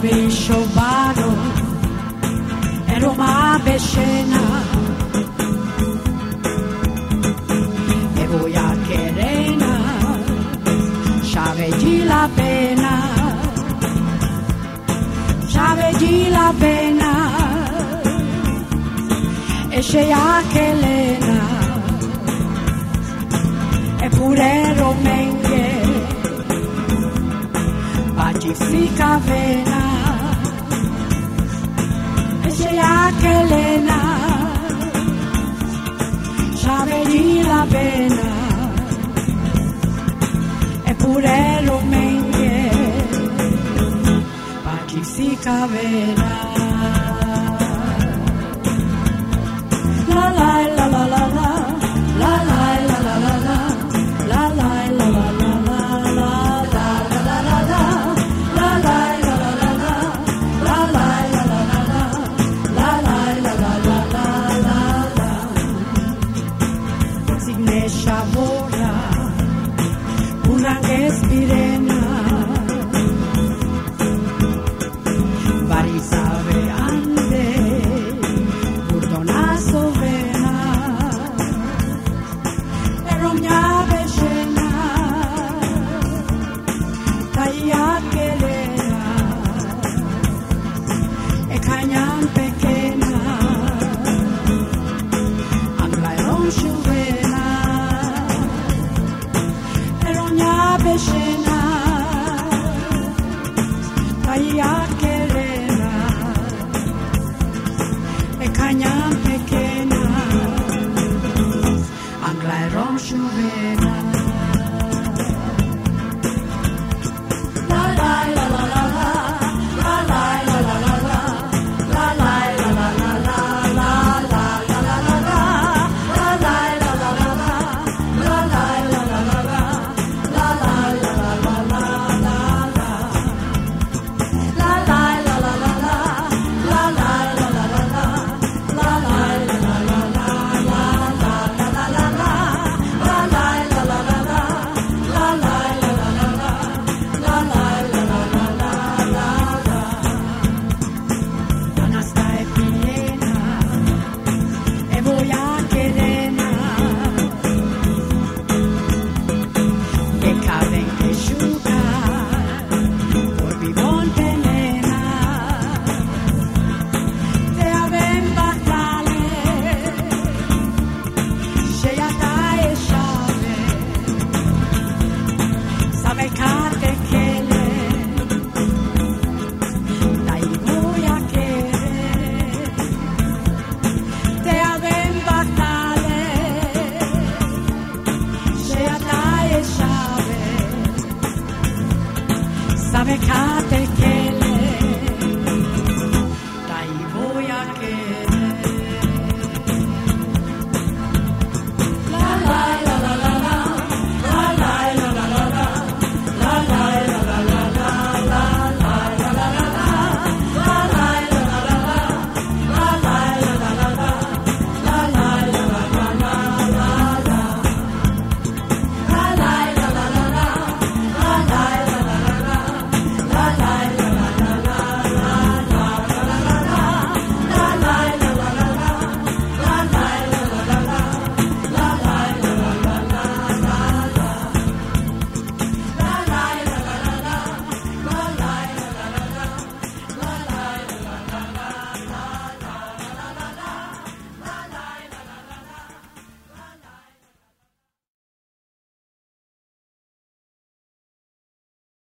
Shobano e Roma Bescena e voi a Querena Chavegi la pena e Shea Kelena e pure Romenghe Pacifica Vena che Elena Chavegi la pena eppure Romenghe Pacifica Vena la la la la la la la la la la la la la la la Shavora, una espirena, varisave ande, burdona sovena, e romnia bescena, taia kelena, e canyan pequena, anglaron shuvena. Bescena, taia Kelena, e canyan pequena, angla e rom shuvena.